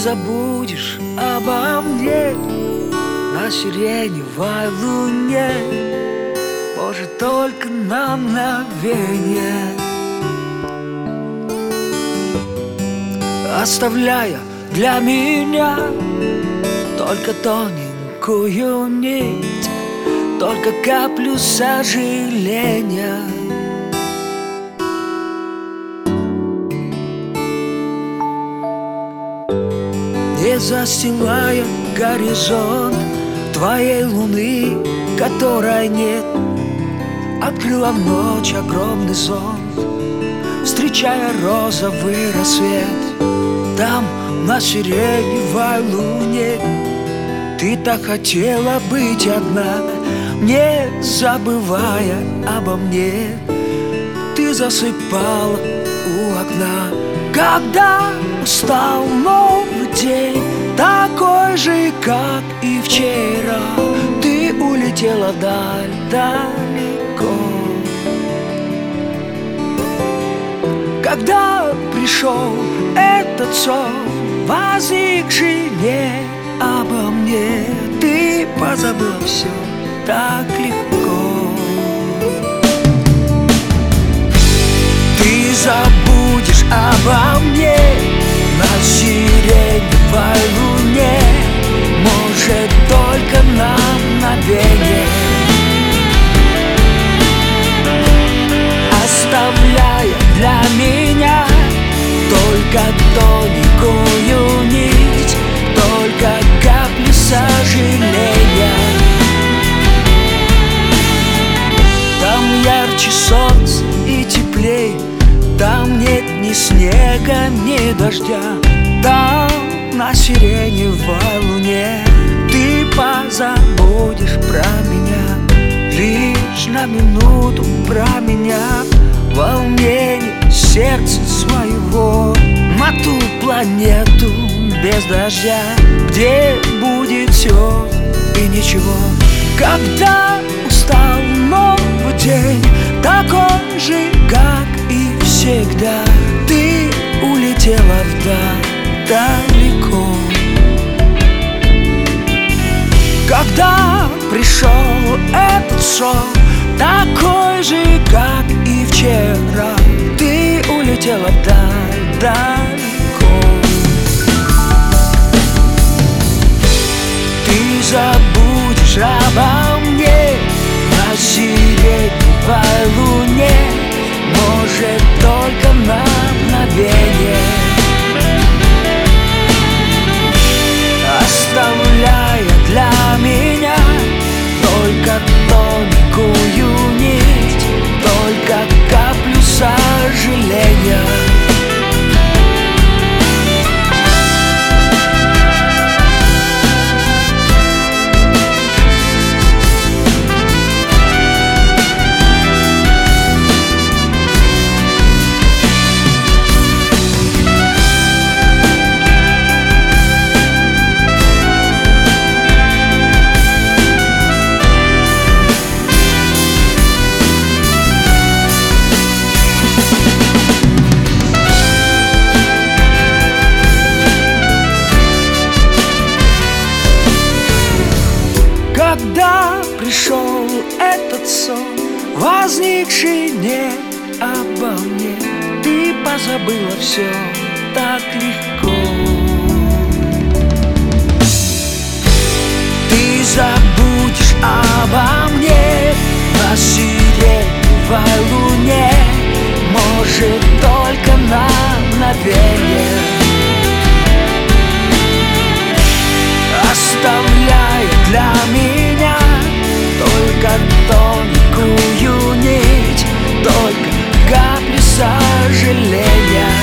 забудешь обо мне на сиреневой луне, может, только на мгновение, оставляя для меня только тоненькую нить, только каплю сожаления. Не застилая горизонт твоей луны, которой нет, открыла в ночь огромный зонт, встречая розовый рассвет. Там, на сиреневой луне, ты так хотела быть одна, не забывая обо мне. Ты засыпала у окна, когда устал новый день, такой же, как и вчера. Ты улетела вдаль, далеко. Когда пришел этот сон, возникший не обо мне, ты позабыла все так легко. Ты забудешь обо мне на сиреневой луне, может, только на мгновение, оставляя для меня только тоненькую нить, только капли сожаления. Там ярче солнце и теплей, там нет ни снега, ни дождя. Там, на сиреневой луне, ты позабудешь про меня, лишь на минуту про меня, волнение сердца своего, на ту планету без дождя, где будет все и ничего. Когда устал новый день, такой же, как и всегда, ты улетела вдаль, далеко. Когда пришел этот сон, такой же, как и вчера, ты улетела вдаль, далеко. Ты забудешь обо мне на сиреневой луне, может, только на мгновение, оставляя для меня только тоненькую нить, только каплю сожаления. Когда пришел этот сон, возникший не обо мне, ты позабыла все так легко. Ты забудешь обо мне на сиреневой луне, может, только на мгновение, оставляя для меня только тоненькую нить, только капли сожаления.